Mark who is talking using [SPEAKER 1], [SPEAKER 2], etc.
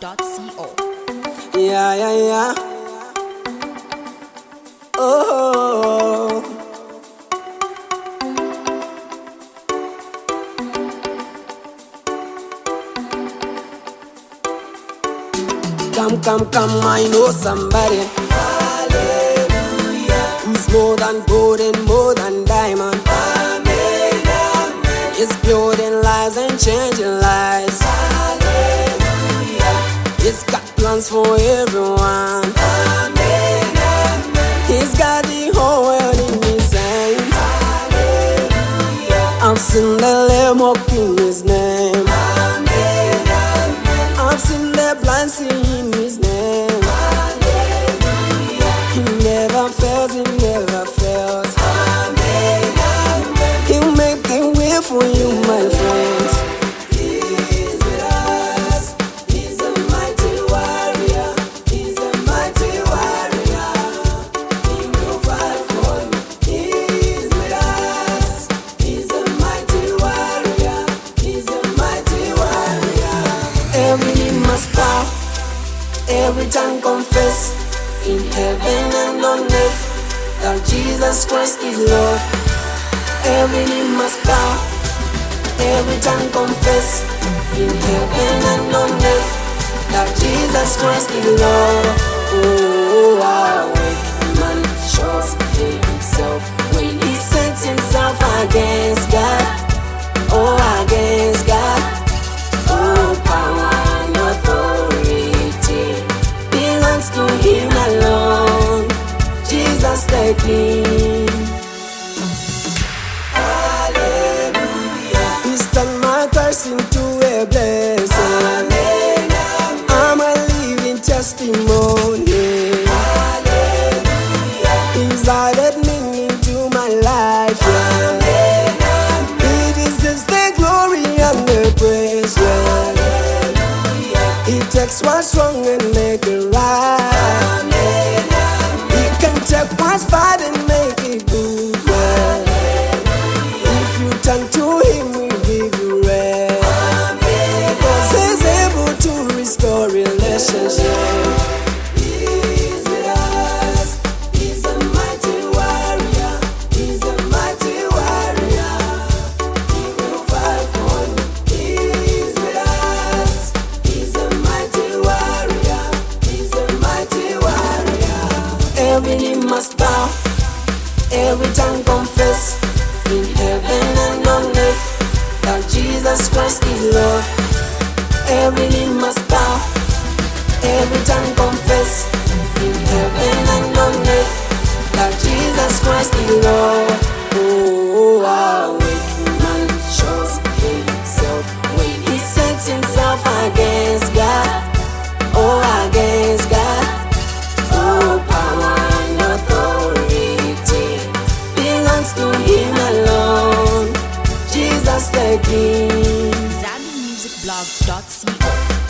[SPEAKER 1] ZambiMusicBlog.co.
[SPEAKER 2] Yeah, yeah, yeah. Oh, come, I know somebody. Hallelujah. Who's more than gold and more than diamond. Amen, amen. It's building lives and changing lives. Hallelujah. It's got plans for everyone. Amen, amen. He's got the whole world in his hands. Hallelujah. I've seen the Lamb walking his name. Amen, amen. I've seen the blind seeing his name. Hallelujah. He never fails, he never fails. Amen, amen. He'll make a way for you, my friends. He's with us. He's a mighty warrior. He's a mighty warrior. He will fight for you. He's with us. He's a mighty warrior. He's a mighty warrior. Every knee must bow, every tongue confess, in heaven and on earth, that Jesus Christ is Lord. Every knee must bow, every tongue confess, in heaven and on earth, that Jesus Christ is Lord. Oh, how wicked man shows himself when he sets himself against God. Oh, against God. Oh, power and authority belongs to him alone, Jesus the King. Hallelujah. He's turned my curse into a blessing. Amen. I'm a living testimony. Hallelujah. He's added meaning to my life. Yeah. Amen. He deserves the glory and the praise. Yeah. He takes what's wrong and make it right. Amen. He can take what's bad and make it good. Yeah. If you turn to him, he'll give you rest. Because he's able to restore relationship. He's with us. He's a mighty warrior. He's a mighty warrior. He will fight for you. He's with us. He's a mighty warrior. He's a mighty warrior. Every knee must bow, every tongue confess, in heaven and on earth, that Jesus Christ is Lord. Every knee must bow, every tongue confess, in heaven and on earth, that Jesus Christ is Lord. Oh, how wicked man shows himself when he sets himself against God. Oh, against God. Oh, power and authority belongs to him alone, Jesus the King.
[SPEAKER 1] ZambiMusicBlog.co.